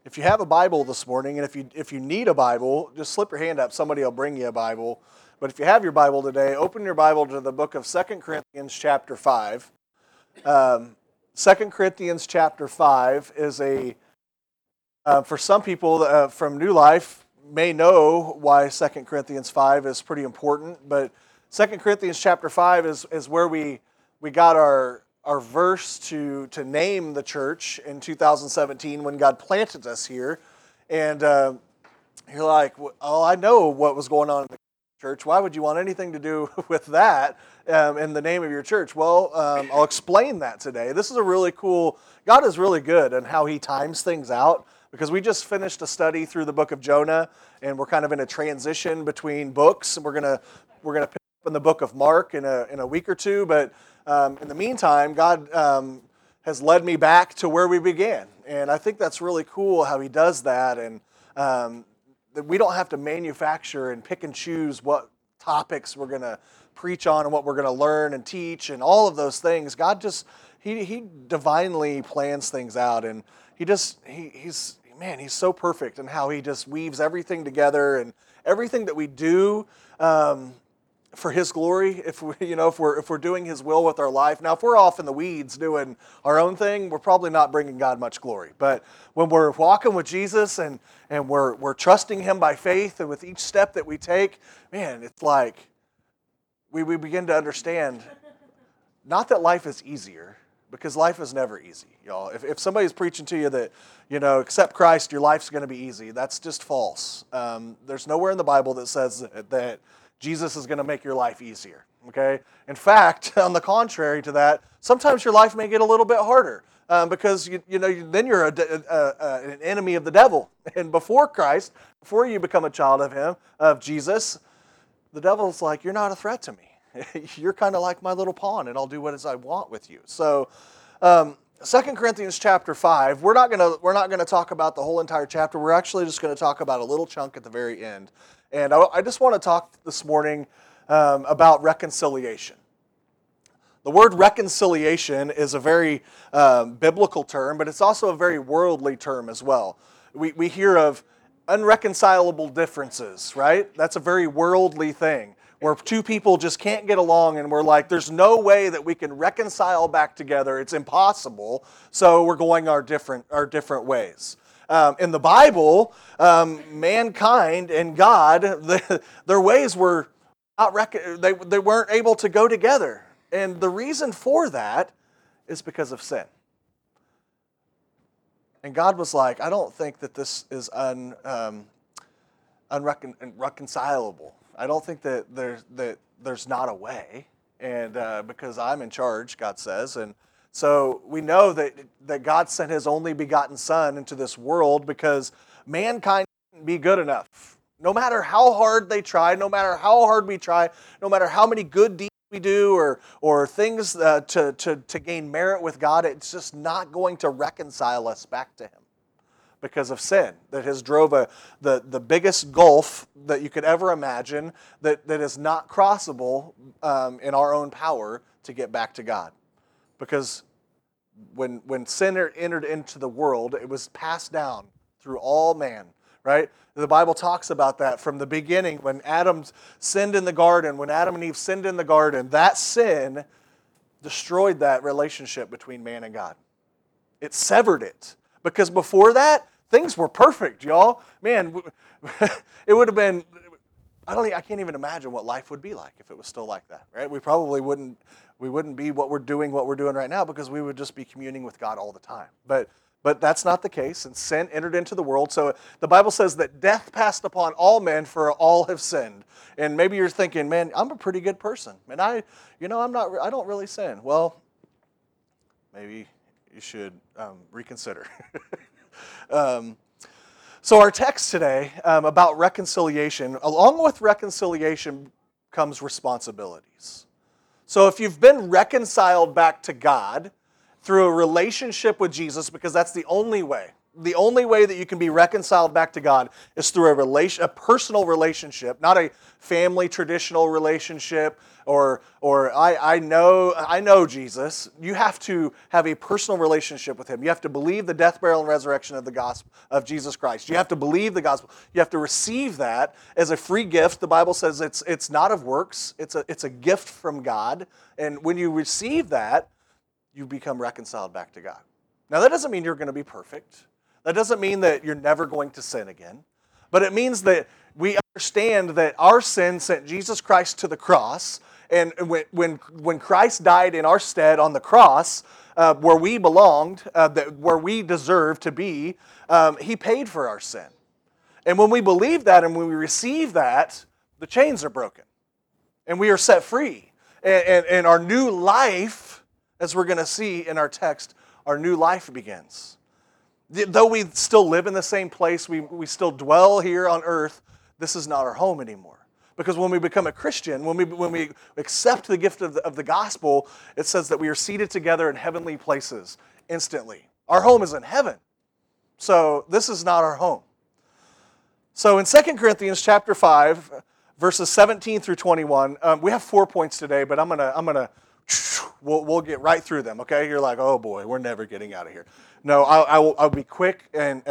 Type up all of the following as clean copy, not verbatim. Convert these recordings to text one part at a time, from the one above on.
If you have a Bible this morning, and if you need a Bible, just slip your hand up. Somebody will bring you a Bible. But if you have your Bible today, open your Bible to the book of 2 Corinthians chapter 5. 2 Corinthians chapter 5 is for some people from New Life, may know why 2 Corinthians 5 is pretty important. But 2 Corinthians chapter 5 is where we got our verse to name the church in 2017 when God planted us here. And you're like, oh, I know what was going on in the church. Why would you want anything to do with that in the name of your church? Well, I'll explain that today. This is a really cool, God is really good in how He times things out, because we just finished a study through the book of Jonah, and we're kind of in a transition between books, and we're gonna pick up in the book of Mark in a week or two. But in the meantime, God has led me back to where we began, and I think that's really cool how He does that, and that we don't have to manufacture and pick and choose what topics we're going to preach on and what we're going to learn and teach and all of those things. God just, He divinely plans things out, and He's so perfect in how He just weaves everything together, and everything that we do for His glory, if we're doing His will with our life. Now, if we're off in the weeds doing our own thing, we're probably not bringing God much glory. But when we're walking with Jesus and we're trusting Him by faith, and with each step that we take, man, it's like we begin to understand, not that life is easier, because life is never easy, y'all. If somebody's preaching to you that, accept Christ, your life's going to be easy, that's just false. There's nowhere in the Bible that says that Jesus is going to make your life easier, okay? In fact, on the contrary to that, sometimes your life may get a little bit harder because then you're an enemy of the devil. And before Christ, before you become a child of Jesus, the devil's like, you're not a threat to me. You're kind of like my little pawn, and I'll do what I want with you. So 2 Corinthians chapter 5, we're not gonna talk about the whole entire chapter. We're actually just going to talk about a little chunk at the very end. And I just want to talk this morning about reconciliation. The word reconciliation is a very biblical term, but it's also a very worldly term as well. We hear of unreconcilable differences, right? That's a very worldly thing, where two people just can't get along, and we're like, there's no way that we can reconcile back together. It's impossible, so we're going our different ways. In the Bible, mankind and God, their ways were not they weren't able to go together. And the reason for that is because of sin. And God was like, I don't think that this is unreconcilable. I don't think that there's not a way. And because I'm in charge, God says, and so we know that God sent His only begotten Son into this world because mankind couldn't be good enough. No matter how hard they try, no matter how hard we try, no matter how many good deeds we do or things to gain merit with God, it's just not going to reconcile us back to Him because of sin that has drove the biggest gulf that you could ever imagine that is not crossable in our own power to get back to God. Because when sin entered into the world, it was passed down through all man, right? The Bible talks about that from the beginning, when Adam sinned in the garden, when Adam and Eve sinned in the garden, that sin destroyed that relationship between man and God. It severed it. Because before that, things were perfect, y'all. Man, it would have been, I can't even imagine what life would be like if it was still like that, right? We probably wouldn't be what we're doing right now, because we would just be communing with God all the time. But that's not the case, and sin entered into the world. So the Bible says that death passed upon all men, for all have sinned. And maybe you're thinking, man, I'm a pretty good person, and I don't really sin. Well, maybe you should reconsider. So our text today about reconciliation, along with reconciliation comes responsibilities. So if you've been reconciled back to God through a relationship with Jesus, because that's the only way, The only way that you can be reconciled back to God is through a personal relationship, not a family traditional relationship or I know Jesus. You have to have a personal relationship with him. You have to believe the death, burial, and resurrection of the gospel of Jesus Christ. You have to believe the gospel. You have to receive that as a free gift. The Bible says it's not of works. It's a gift from God. And when you receive that, you become reconciled back to God. Now that doesn't mean you're going to be perfect. That doesn't mean that you're never going to sin again. But it means that we understand that our sin sent Jesus Christ to the cross. And when Christ died in our stead on the cross, where we belonged, where we deserved to be, he paid for our sin. And when we believe that and when we receive that, the chains are broken. And we are set free. And our new life, as we're going to see in our text, our new life begins. Though we still live in the same place, we still dwell here on earth, this is not our home anymore. Because when we become a Christian, when we accept the gift of the gospel, it says that we are seated together in heavenly places instantly. Our home is in heaven. So this is not our home. So in 2 Corinthians chapter 5, verses 17 through 21, we have 4 points today, but we'll get right through them, okay? You're like, oh boy, we're never getting out of here. No, I'll be quick and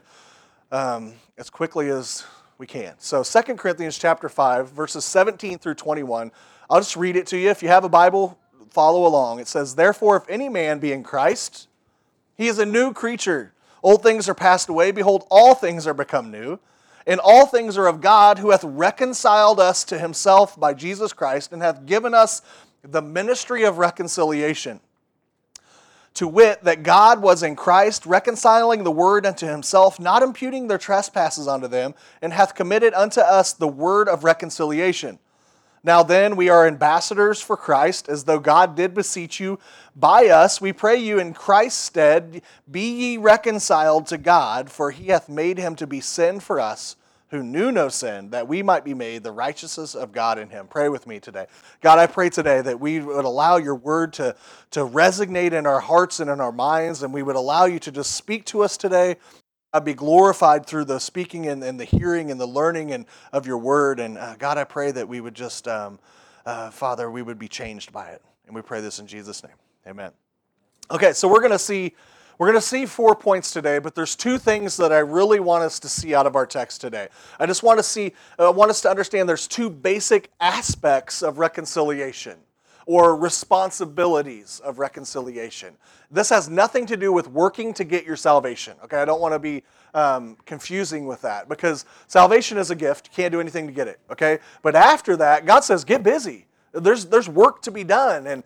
as quickly as we can. So 2 Corinthians chapter 5, verses 17 through 21. I'll just read it to you. If you have a Bible, follow along. It says, "Therefore, if any man be in Christ, he is a new creature. Old things are passed away. Behold, all things are become new. And all things are of God, who hath reconciled us to himself by Jesus Christ, and hath given us the ministry of reconciliation. To wit, that God was in Christ, reconciling the world unto himself, not imputing their trespasses unto them, and hath committed unto us the word of reconciliation. Now then, we are ambassadors for Christ, as though God did beseech you by us. We pray you in Christ's stead, be ye reconciled to God, for he hath made him to be sin for us, who knew no sin, that we might be made the righteousness of God in him." Pray with me today. God, I pray today that we would allow your word to resonate in our hearts and in our minds, and we would allow you to just speak to us today. I'd be glorified through the speaking and the hearing and the learning of your word. And God, I pray that we would just, Father, we would be changed by it. And we pray this in Jesus' name. Amen. Okay, so we're going to see 4 points today, but there's 2 things that I really want us to see out of our text today. I just want us to understand there's 2 basic aspects of reconciliation, or responsibilities of reconciliation. This has nothing to do with working to get your salvation. Okay, I don't want to be confusing with that, because salvation is a gift. You can't do anything to get it. Okay, but after that, God says, get busy. There's work to be done, and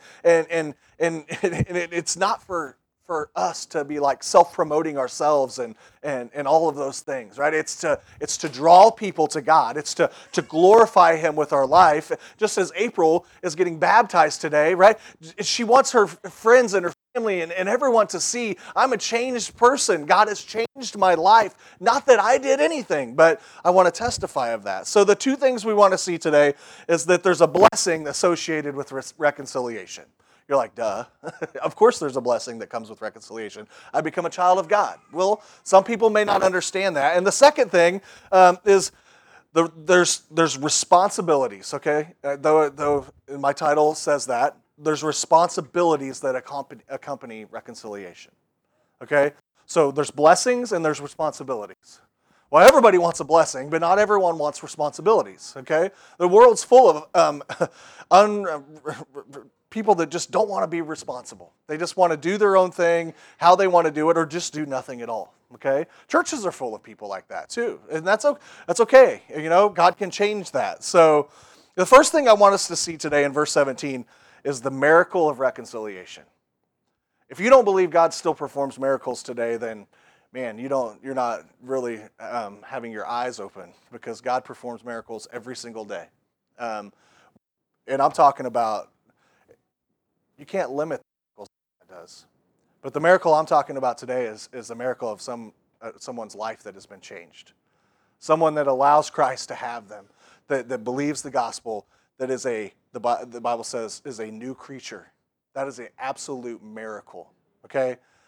it's not for us to be like self-promoting ourselves and all of those things, right? It's to draw people to God. It's to glorify him with our life. Just as April is getting baptized today, right? She wants her friends and her family and everyone to see, I'm a changed person. God has changed my life. Not that I did anything, but I want to testify of that. So the 2 things we want to see today is that there's a blessing associated with reconciliation. You're like, duh. Of course there's a blessing that comes with reconciliation. I become a child of God. Well, some people may not understand that. And the second thing is there's responsibilities, okay? Though my title says that, there's responsibilities that accompany reconciliation, okay? So there's blessings and there's responsibilities. Well, everybody wants a blessing, but not everyone wants responsibilities, okay? The world's full of people that just don't want to be responsible. They just want to do their own thing, how they want to do it, or just do nothing at all, okay? Churches are full of people like that too, and that's okay. You know, God can change that. So the first thing I want us to see today in verse 17 is the miracle of reconciliation. If you don't believe God still performs miracles today, then man, you're not really having your eyes open, because God performs miracles every single day. And I'm talking about, you can't limit the miracles God does. But the miracle I'm talking about today is the miracle of someone's life that has been changed. Someone that allows Christ to have them, that believes the gospel, that is the Bible says, is a new creature. That is an absolute miracle, okay?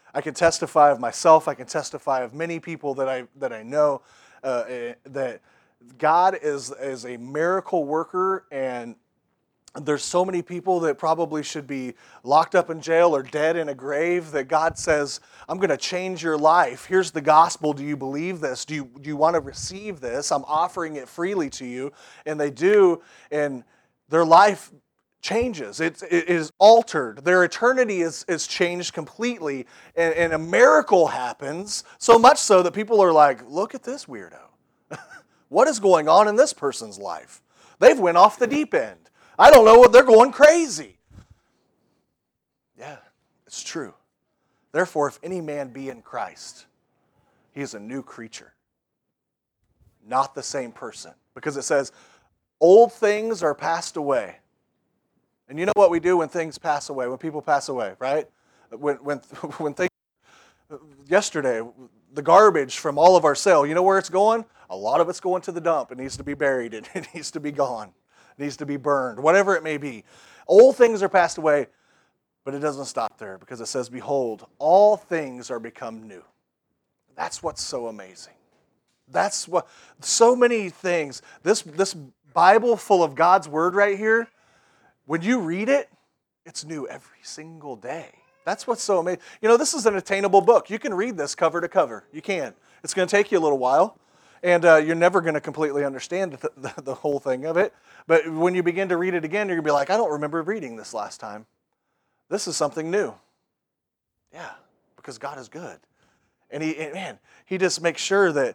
I can testify of myself. I can testify of many people that I know that God is a miracle worker, and there's so many people that probably should be locked up in jail or dead in a grave that God says, I'm going to change your life. Here's the gospel. Do you believe this? Do you want to receive this? I'm offering it freely to you. And they do, and their life changes. It is altered. Their eternity is changed completely. And a miracle happens, so much so that people are like, look at this weirdo. What is going on in this person's life? They've went off the deep end. I don't know what they're going crazy. Yeah, it's true. Therefore, if any man be in Christ, he is a new creature. Not the same person. Because it says, old things are passed away. And you know what we do when things pass away, when people pass away, right? When things, yesterday, the garbage from all of our sale, you know where it's going? A lot of it's going to the dump. It needs to be buried. It needs to be gone. Needs to be burned, whatever it may be. Old things are passed away, but it doesn't stop there because it says, behold, all things are become new. That's what's so amazing. That's what, so many things. This Bible full of God's Word right here, when you read it, it's new every single day. That's what's so amazing. You know, this is an attainable book. You can read this cover to cover. You can. It's going to take you a little while. And you're never going to completely understand the whole thing of it. But when you begin to read it again, you're going to be like, I don't remember reading this last time. This is something new. Yeah, because God is good. And he just makes sure that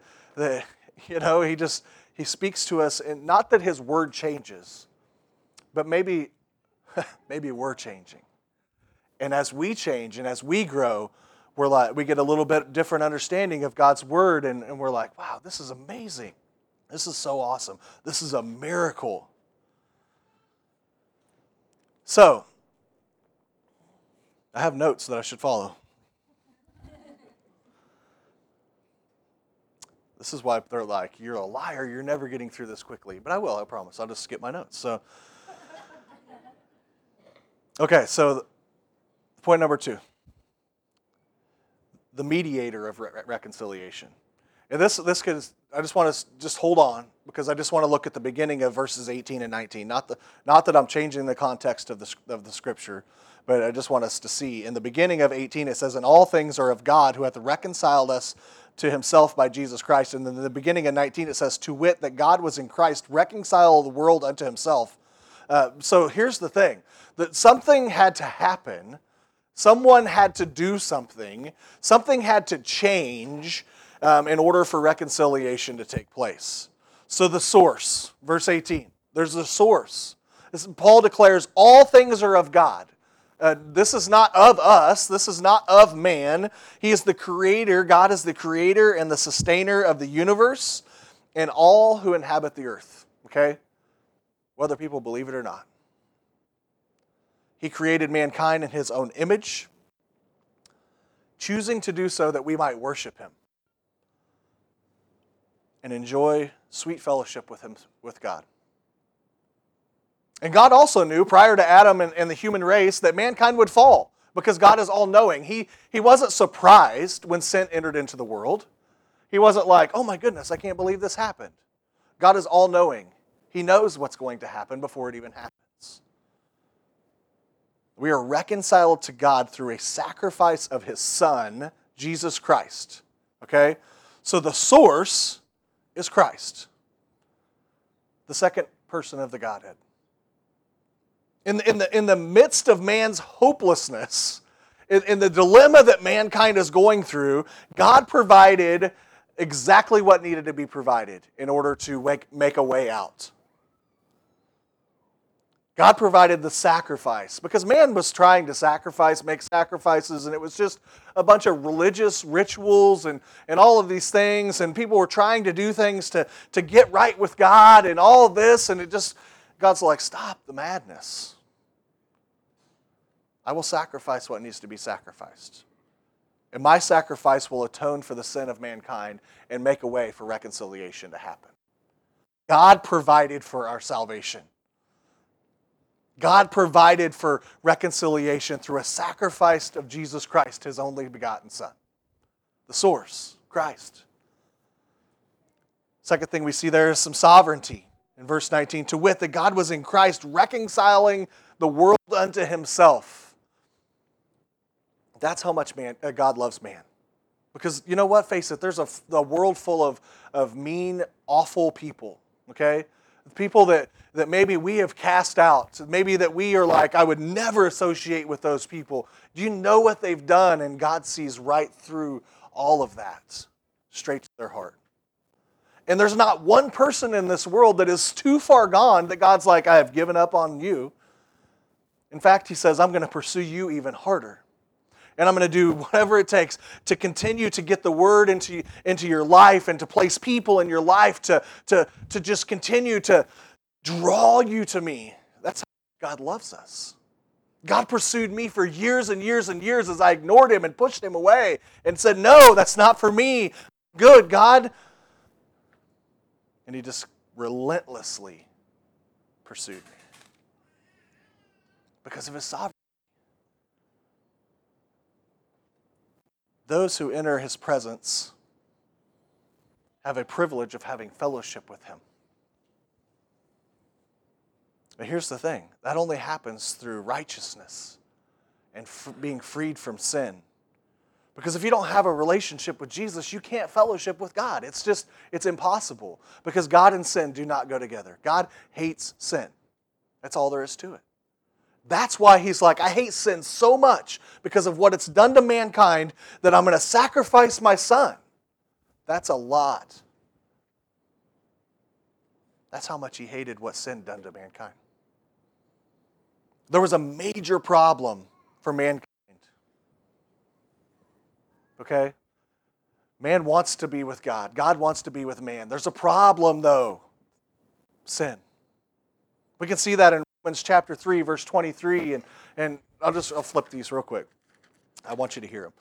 he speaks to us. And not that his word changes, but maybe we're changing. And as we change and as we grow, we get a little bit different understanding of God's word, and we're like, wow, this is amazing. This is so awesome. This is a miracle. So, I have notes that I should follow. This is why they're like, you're a liar, you're never getting through this quickly. But I will, I promise. I'll just skip my notes. So, okay, so point number 2. The mediator of reconciliation. And this could, I just want to just hold on because I just want to look at the beginning of verses 18 and 19. Not that I'm changing the context of the scripture, but I just want us to see. In the beginning of 18, it says, "And all things are of God, who hath reconciled us to himself by Jesus Christ." And then in the beginning of 19, it says, "To wit, that God was in Christ, reconcile the world unto himself." So here's the thing, that something had to happen. Someone had to do something. Something had to change in order for reconciliation to take place. So the source, verse 18, there's a source. Paul declares all things are of God. This is not of us. This is not of man. He is the creator. God is the creator and the sustainer of the universe and all who inhabit the earth. Okay? Whether people believe it or not. He created mankind in his own image, choosing to do so that we might worship him and enjoy sweet fellowship with him, with God. And God also knew prior to Adam and the human race that mankind would fall because God is all-knowing. He wasn't surprised when sin entered into the world. He wasn't like, oh my goodness, I can't believe this happened. God is all-knowing. He knows what's going to happen before it even happens. We are reconciled to God through a sacrifice of his Son, Jesus Christ. Okay? So the source is Christ, the second person of the Godhead. In the midst of man's hopelessness, in the dilemma that mankind is going through, God provided exactly what needed to be provided in order to make a way out. God provided the sacrifice because man was trying to make sacrifices, and it was just a bunch of religious rituals and all of these things, and people were trying to do things to get right with God and all of this, and God's like, stop the madness. I will sacrifice what needs to be sacrificed. And my sacrifice will atone for the sin of mankind and make a way for reconciliation to happen. God provided for our salvation. God provided for reconciliation through a sacrifice of Jesus Christ, his only begotten Son. The source, Christ. Second thing we see there is some sovereignty. In verse 19, to wit, that God was in Christ reconciling the world unto himself. That's how much God loves man. Because you know what? Face it, there's a world full of mean, awful people, okay? People that maybe we have cast out. Maybe that we are like, I would never associate with those people. Do you know what they've done? And God sees right through all of that, straight to their heart. And there's not one person in this world that is too far gone that God's like, I have given up on you. In fact, he says, I'm going to pursue you even harder. And I'm going to do whatever it takes to continue to get the word into your life and to place people in your life to just continue to draw you to me. That's how God loves us. God pursued me for years and years and years as I ignored him and pushed him away and said, no, that's not for me. Good, God. And he just relentlessly pursued me because of his sovereignty. Those who enter his presence have a privilege of having fellowship with him. But here's the thing. That only happens through righteousness and being freed from sin. Because if you don't have a relationship with Jesus, you can't fellowship with God. It's impossible. Because God and sin do not go together. God hates sin. That's all there is to it. That's why he's like, I hate sin so much because of what it's done to mankind that I'm going to sacrifice my son. That's a lot. That's how much he hated what sin done to mankind. There was a major problem for mankind. Okay? Man wants to be with God. God wants to be with man. There's a problem, though. Sin. We can see that in Romans chapter 3, verse 23, and I'll flip these real quick. I want you to hear them.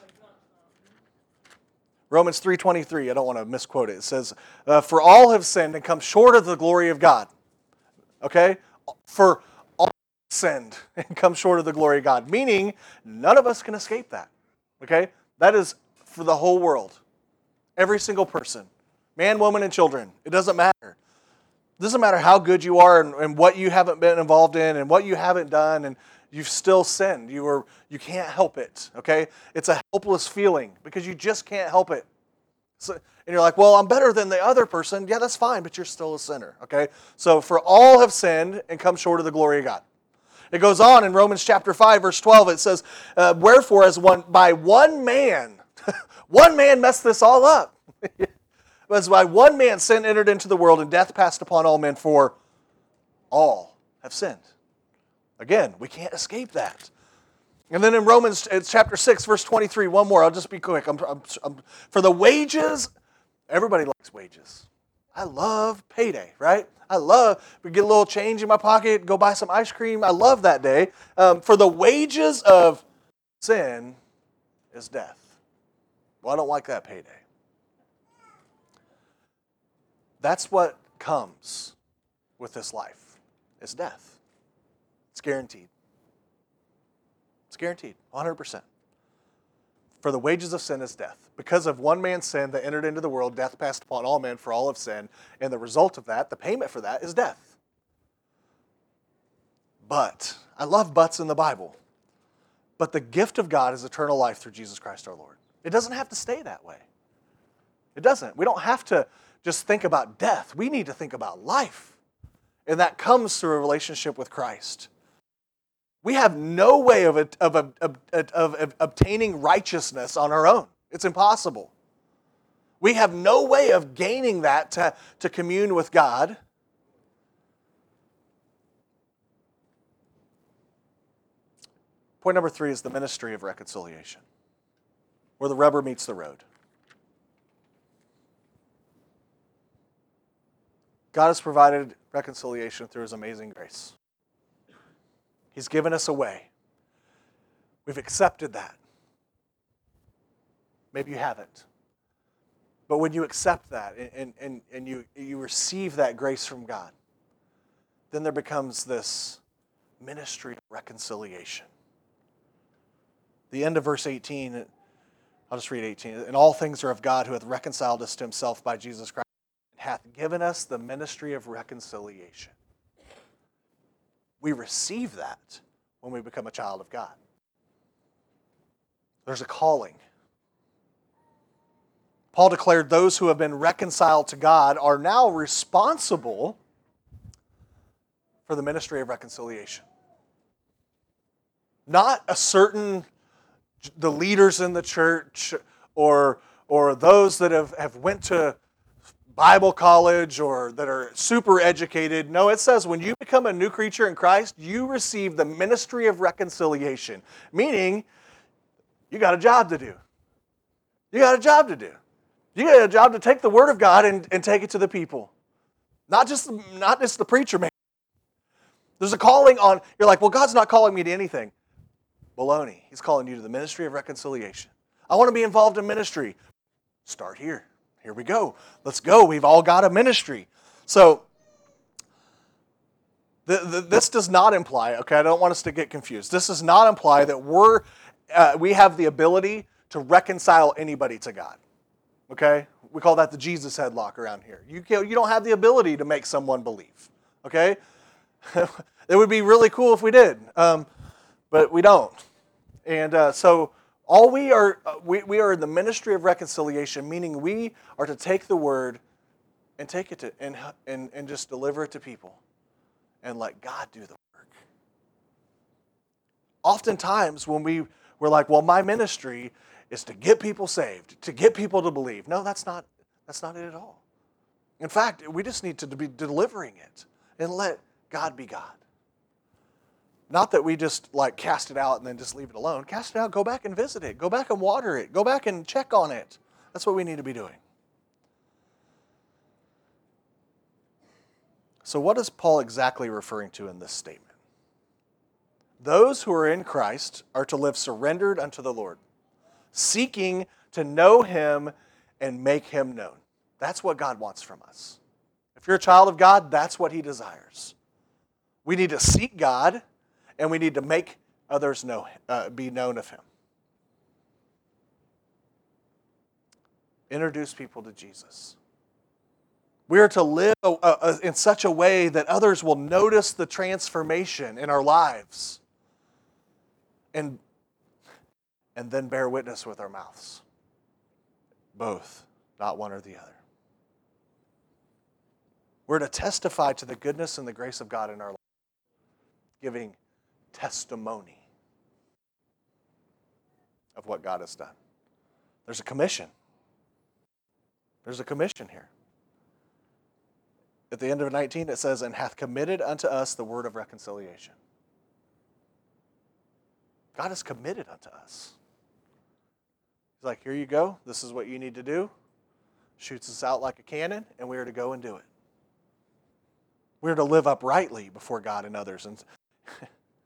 Romans 3:23, I don't want to misquote it. It says, for all have sinned and come short of the glory of God. Okay? For all have sinned and come short of the glory of God. Meaning, none of us can escape that. Okay? That is for the whole world. Every single person. Man, woman, and children. It doesn't matter. It doesn't matter how good you are and what you haven't been involved in and what you haven't done, and you've still sinned. You can't help it, okay? It's a helpless feeling because you just can't help it. So, and you're like, well, I'm better than the other person. Yeah, that's fine, but you're still a sinner, okay? So for all have sinned and come short of the glory of God. It goes on in Romans chapter 5, verse 12. It says, wherefore, by one man, one man messed this all up. As by one man sin entered into the world, and death passed upon all men, for all have sinned. Again, we can't escape that. And then in Romans chapter 6, verse 23, one more. I'll just be quick. For the wages, everybody likes wages. I love payday, right? We get a little change in my pocket, go buy some ice cream. I love that day. For the wages of sin is death. Well, I don't like that payday. That's what comes with this life, is death. It's guaranteed. It's guaranteed, 100%. For the wages of sin is death. Because of one man's sin that entered into the world, death passed upon all men, for all have sinned. And the result of that, the payment for that, is death. But, I love buts in the Bible. But the gift of God is eternal life through Jesus Christ our Lord. It doesn't have to stay that way. It doesn't. We don't have to just think about death. We need to think about life. And that comes through a relationship with Christ. We have no way of obtaining righteousness on our own. It's impossible. We have no way of gaining that to commune with God. Point number 3 is the ministry of reconciliation, where the rubber meets the road. God has provided reconciliation through His amazing grace. He's given us a way. We've accepted that. Maybe you haven't. But when you accept that and you receive that grace from God, then there becomes this ministry of reconciliation. The end of verse 18, I'll just read 18. And all things are of God, who hath reconciled us to himself by Jesus Christ, and hath given us the ministry of reconciliation. We receive that when we become a child of God. There's a calling. Paul declared those who have been reconciled to God are now responsible for the ministry of reconciliation. Not the leaders in the church or those that have went to Bible college or that are super educated. No, it says when you become a new creature in Christ, you receive the ministry of reconciliation. Meaning, you got a job to do. You got a job to do. You got a job to take the Word of God and take it to the people. Not just the preacher man. There's a calling on, you're like, well, God's not calling me to anything. Baloney. He's calling you to the ministry of reconciliation. I want to be involved in ministry. Start here. Here we go. Let's go. We've all got a ministry. So, this does not imply, okay, I don't want us to get confused. This does not imply that we have the ability to reconcile anybody to God. Okay? We call that the Jesus headlock around here. You don't have the ability to make someone believe. Okay? It would be really cool if we did, but we don't. And so all we are in the ministry of reconciliation, meaning we are to take the word and take it to and just deliver it to people and let God do the work. Oftentimes when we're like, well, my ministry is to get people saved, to get people to believe. No, that's not it at all. In fact, we just need to be delivering it and let God be God. Not that we just like cast it out and then just leave it alone. Cast it out, go back and visit it. Go back and water it. Go back and check on it. That's what we need to be doing. So what is Paul exactly referring to in this statement? Those who are in Christ are to live surrendered unto the Lord, seeking to know Him and make Him known. That's what God wants from us. If you're a child of God, that's what He desires. We need to seek God, and we need to make others be known of Him. Introduce people to Jesus. We are to live in such a way that others will notice the transformation in our lives and then bear witness with our mouths. Both, not one or the other. We're to testify to the goodness and the grace of God in our lives, giving testimony of what God has done. There's a commission. There's a commission here. At the end of 19, it says, and hath committed unto us the word of reconciliation. God has committed unto us. He's like, here you go. This is what you need to do. Shoots us out like a cannon, and we are to go and do it. We are to live uprightly before God and others. And if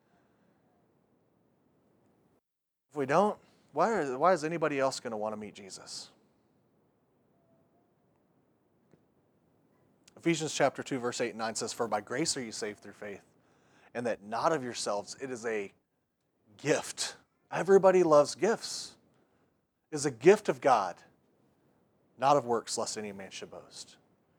we don't, why is anybody else going to want to meet Jesus? Ephesians chapter 2, verse 8 and 9 says, for by grace are you saved through faith, and that not of yourselves, it is a gift. Everybody loves gifts. It is a gift of God, not of works, lest any man should boast.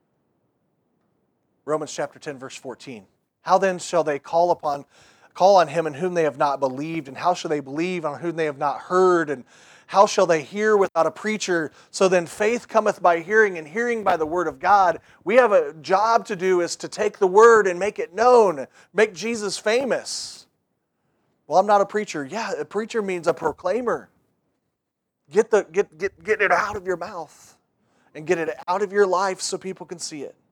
Romans chapter 10, verse 14. How then shall they call on him in whom they have not believed? And how shall they believe on whom they have not heard? And how shall they hear without a preacher? So then faith cometh by hearing, and hearing by the word of God. We have a job to do, is to take the word and make it known, make Jesus famous. Well, I'm not a preacher. Yeah, a preacher means a proclaimer. Get it out of your mouth and get it out of your life so people can see it.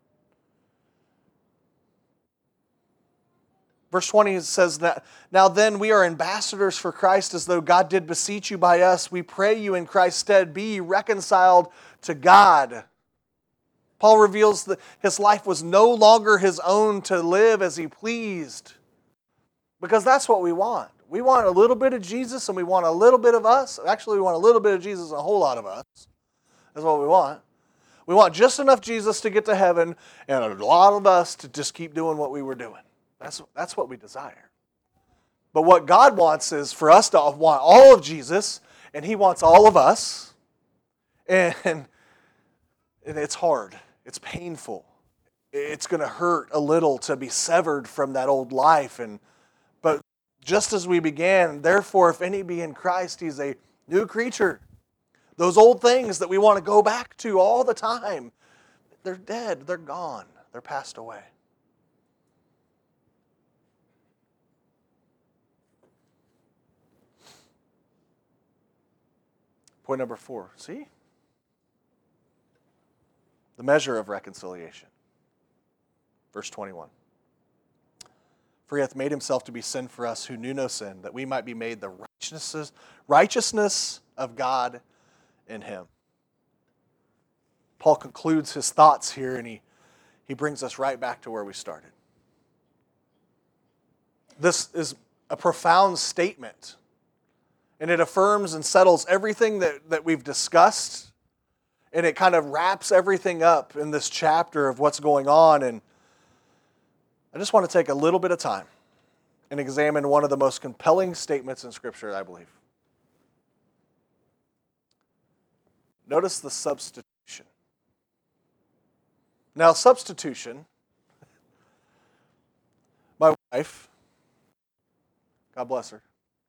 Verse 20 says that, now then we are ambassadors for Christ, as though God did beseech you by us. We pray you in Christ's stead, be ye reconciled to God. Paul reveals that his life was no longer his own to live as he pleased. Because that's what we want. We want a little bit of Jesus and we want a little bit of us. Actually, we want a little bit of Jesus and a whole lot of us. That's what we want. We want just enough Jesus to get to heaven and a lot of us to just keep doing what we were doing. That's what we desire. But what God wants is for us to want all of Jesus, and He wants all of us. And it's hard. It's painful. It's going to hurt a little to be severed from that old life. But just as we began, therefore, if any be in Christ, he's a new creature. Those old things that we want to go back to all the time, they're dead. They're gone. They're passed away. Point number 4. See? The measure of reconciliation. Verse 21. For he hath made himself to be sin for us who knew no sin, that we might be made the righteousness of God in him. Paul concludes his thoughts here, and he brings us right back to where we started. This is a profound statement, and it affirms and settles everything that we've discussed, and it kind of wraps everything up in this chapter of what's going on. And I just want to take a little bit of time and examine one of the most compelling statements in Scripture, I believe. Notice the substitution. Now, substitution, my wife, God bless her,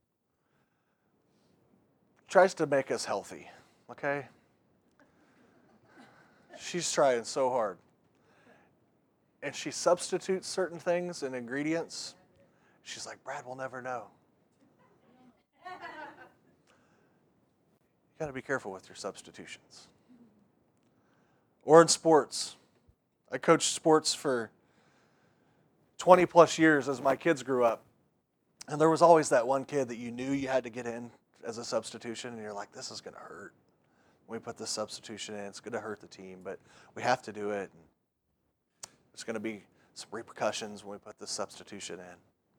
tries to make us healthy, okay? She's trying so hard. And she substitutes certain things and ingredients. She's like, Brad, we'll never know. You got to be careful with your substitutions. Or in sports. I coached sports for 20 plus years as my kids grew up. And there was always that one kid that you knew you had to get in as a substitution, and you're like, this is going to hurt. When we put this substitution in, it's going to hurt the team, but we have to do it. There's going to be some repercussions when we put this substitution in.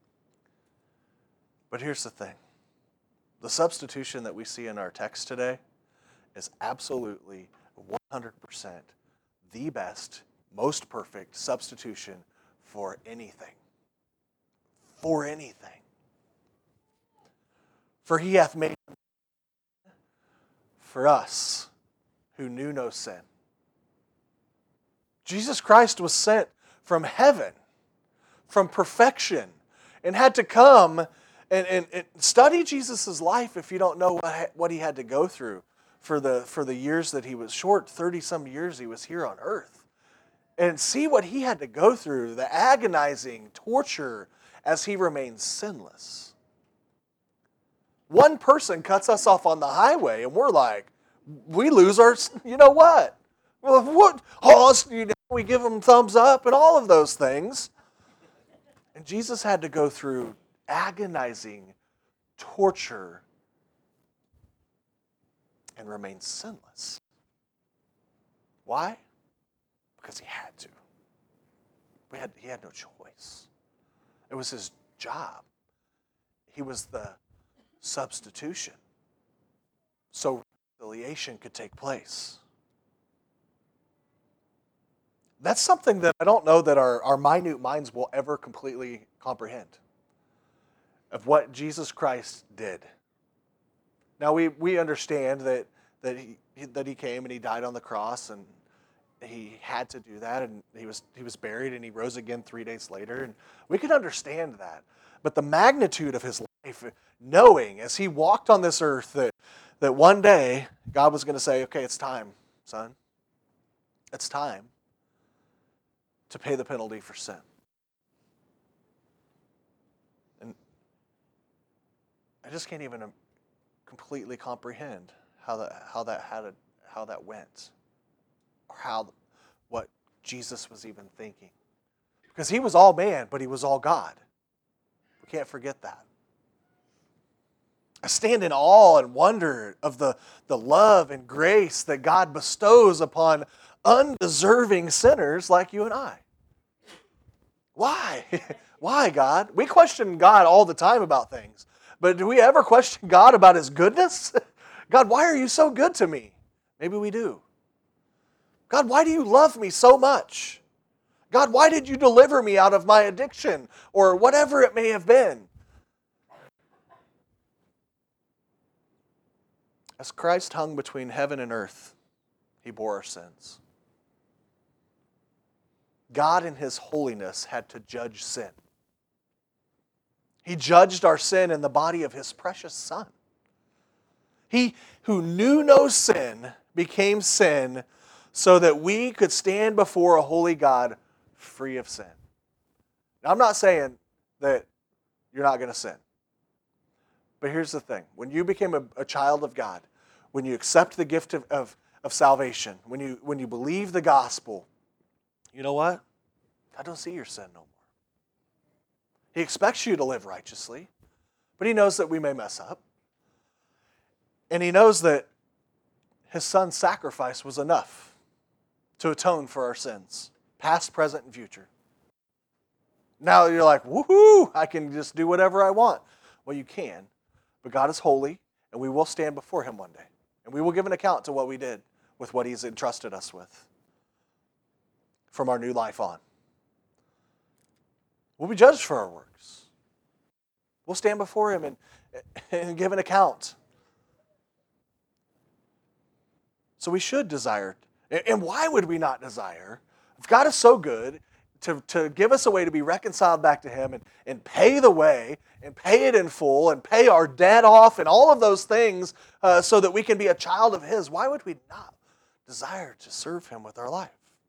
But here's the thing. The substitution that we see in our text today is absolutely 100% the best, most perfect substitution for anything. For anything. For he hath made for us who knew no sin. Jesus Christ was sent from heaven, from perfection, and had to come and study Jesus' life if you don't know what he had to go through for the years that he was short, 30-some years he was here on earth. And see what he had to go through, the agonizing torture as he remains sinless. One person cuts us off on the highway, and we're like, we lose our, you know what? Well, what? Oh, we give them thumbs up and all of those things. And Jesus had to go through agonizing torture and remain sinless. Why? Because he had to. He had no choice. It was his job. He was the substitution. So reconciliation could take place. That's something that I don't know that our minute minds will ever completely comprehend of what Jesus Christ did. Now we understand that he came and he died on the cross, and he had to do that, and he was buried and he rose again 3 days later, and we can understand that. But the magnitude of his life, knowing as he walked on this earth that one day God was going to say, okay, it's time, son. It's time to pay the penalty for sin. And I just can't even completely comprehend how that went, or what Jesus was even thinking. Because he was all man, but he was all God. We can't forget that. I stand in awe and wonder of the love and grace that God bestows upon undeserving sinners like you and I. Why? Why, God? We question God all the time about things, but do we ever question God about his goodness? God, why are you so good to me? Maybe we do. God, why do you love me so much? God, why did you deliver me out of my addiction or whatever it may have been? As Christ hung between heaven and earth, he bore our sins. God in his holiness had to judge sin. He judged our sin in the body of his precious Son. He who knew no sin became sin so that we could stand before a holy God free of sin. Now, I'm not saying that you're not going to sin. But here's the thing. When you became a child of God, when you accept the gift of salvation, when you believe the gospel, you know what? God don't see your sin no more. He expects you to live righteously, but he knows that we may mess up. And he knows that his Son's sacrifice was enough to atone for our sins, past, present, and future. Now you're like, woohoo, I can just do whatever I want. Well, you can, but God is holy, and we will stand before him one day. And we will give an account to what we did with what he's entrusted us with from our new life on. We'll be judged for our works. We'll stand before him and give an account. So we should desire. And why would we not desire? If God is so good to give us a way to be reconciled back to him and pay the way and pay it in full and pay our debt off and all of those things so that we can be a child of his, why would we not desire to serve him with our life?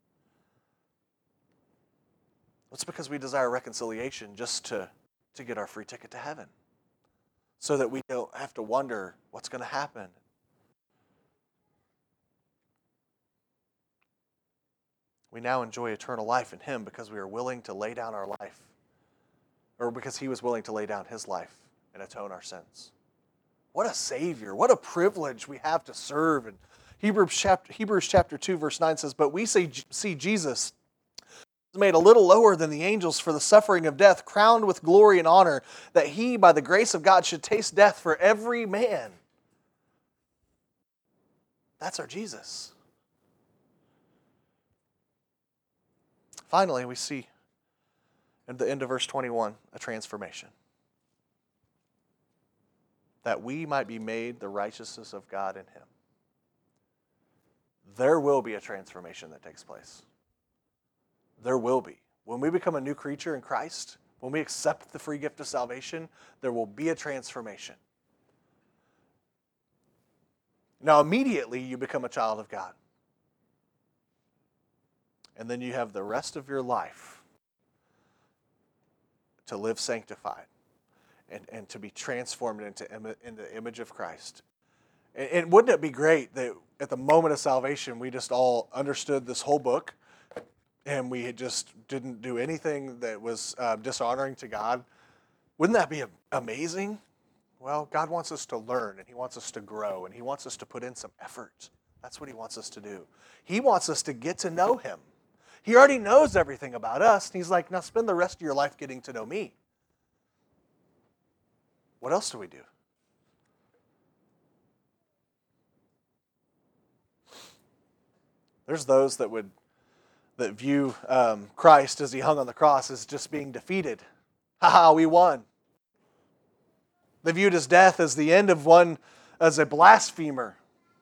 It's because we desire reconciliation just to get our free ticket to heaven so that we don't have to wonder what's going to happen. We now enjoy eternal life in him because we are willing to lay down our life, or because he was willing to lay down his life and atone our sins. What a Savior, what a privilege we have to serve. And Hebrews chapter 2, verse 9 says, "But we see Jesus made a little lower than the angels for the suffering of death, crowned with glory and honor, that he, by the grace of God, should taste death for every man." That's our Jesus. Finally, we see at the end of verse 21 a transformation. That we might be made the righteousness of God in him. There will be a transformation that takes place. There will be. When we become a new creature in Christ, when we accept the free gift of salvation, there will be a transformation. Now, immediately you become a child of God. And then you have the rest of your life to live sanctified and to be transformed into the image of Christ. And wouldn't it be great that at the moment of salvation, we just all understood this whole book and we just didn't do anything that was dishonoring to God? Wouldn't that be amazing? Well, God wants us to learn, and he wants us to grow, and he wants us to put in some effort. That's what he wants us to do. He wants us to get to know him. He already knows everything about us, and he's like, now spend the rest of your life getting to know me. What else do we do? There's those that view Christ as he hung on the cross as just being defeated. Ha, we won. They viewed his death as the end of one, as a blasphemer.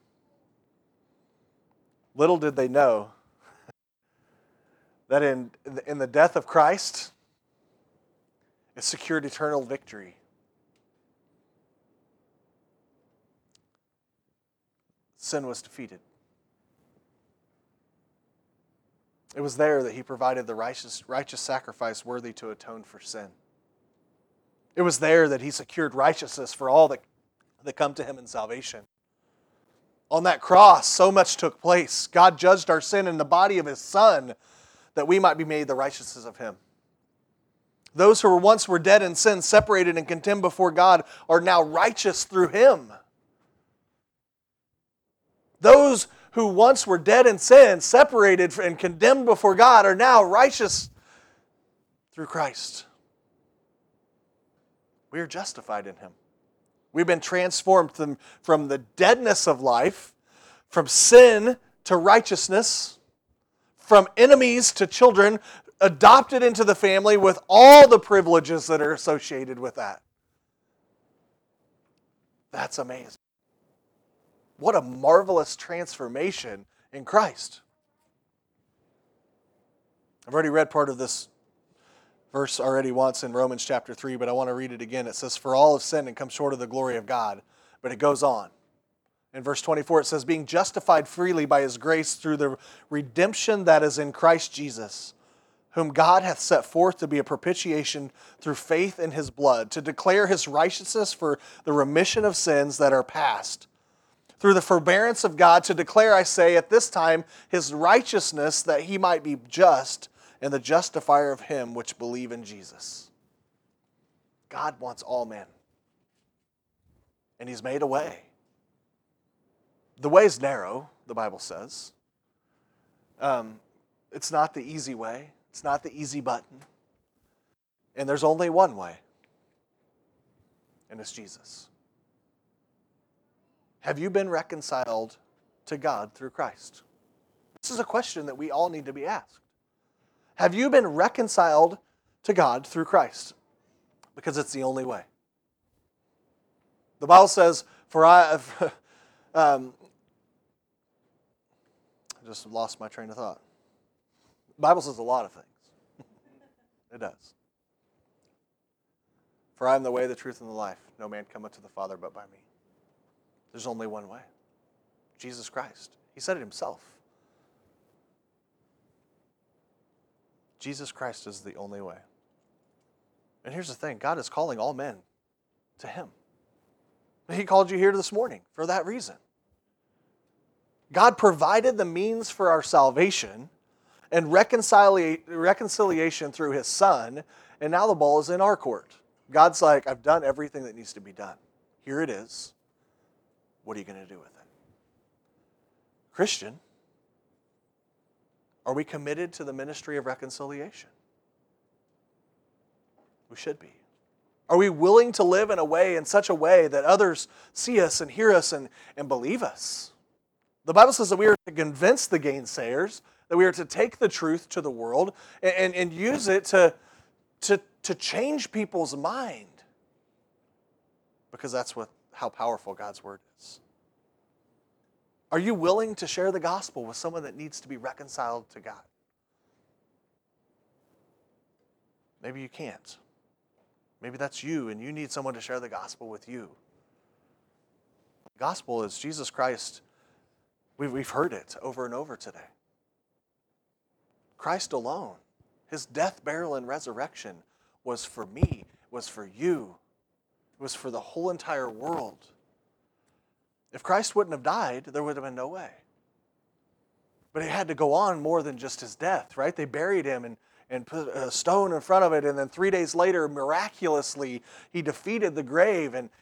Little did they know that in the death of Christ, it secured eternal victory. Sin was defeated. It was there that he provided the righteous sacrifice worthy to atone for sin. It was there that he secured righteousness for all that come to him in salvation. On that cross, so much took place. God judged our sin in the body of his Son that we might be made the righteousness of him. Those who once were dead in sin, separated and condemned before God, are now righteous through him. Those who once were dead in sin, separated and condemned before God, are now righteous through Christ. We are justified in him. We've been transformed from the deadness of life, from sin to righteousness, from enemies to children, adopted into the family with all the privileges that are associated with that. That's amazing. What a marvelous transformation in Christ. I've already read part of this verse already once in Romans chapter 3, but I want to read it again. It says, "For all have sinned and come short of the glory of God." But it goes on. In verse 24, it says, "Being justified freely by His grace through the redemption that is in Christ Jesus, whom God hath set forth to be a propitiation through faith in His blood, to declare His righteousness for the remission of sins that are past. Through the forbearance of God, to declare, I say, at this time, His righteousness, that He might be just and the justifier of him which believe in Jesus." God wants all men. And He's made a way. The way is narrow, the Bible says. It's not the easy way. It's not the easy button. And there's only one way. And it's Jesus. Have you been reconciled to God through Christ? This is a question that we all need to be asked. Have you been reconciled to God through Christ? Because it's the only way. The Bible says, I just lost my train of thought. The Bible says a lot of things. It does. "For I am the way, the truth, and the life. No man cometh to the Father but by me." There's only one way. Jesus Christ. He said it Himself. Jesus Christ is the only way. And here's the thing. God is calling all men to Him. He called you here this morning for that reason. God provided the means for our salvation and reconciliation through His Son, and now the ball is in our court. God's like, I've done everything that needs to be done. Here it is. What are you going to do with it? Christian, are we committed to the ministry of reconciliation? We should be. Are we willing to live in such a way that others see us and hear us and believe us? The Bible says that we are to convince the gainsayers, that we are to take the truth to the world and use it to change people's mind. Because that's how powerful God's Word is. Are you willing to share the gospel with someone that needs to be reconciled to God? Maybe you can't. Maybe that's you and you need someone to share the gospel with you. The gospel is Jesus Christ. We've heard it over and over today. Christ alone, His death, burial, and resurrection was for me, was for you. It was for the whole entire world. If Christ wouldn't have died, there would have been no way. But it had to go on more than just His death, right? They buried Him and put a stone in front of it, and then 3 days later, miraculously, He defeated the grave and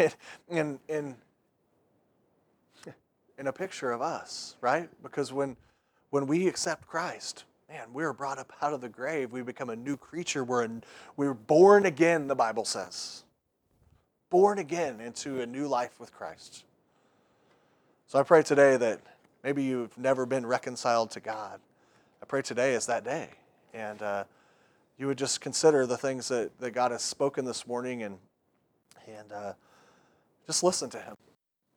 in a picture of us, right? Because when we accept Christ, man, we're brought up out of the grave. We become a new creature. We're born again, the Bible says. Born again into a new life with Christ. So I pray today that maybe you've never been reconciled to God. I pray today is that day. And you would just consider the things that God has spoken this morning and just listen to Him.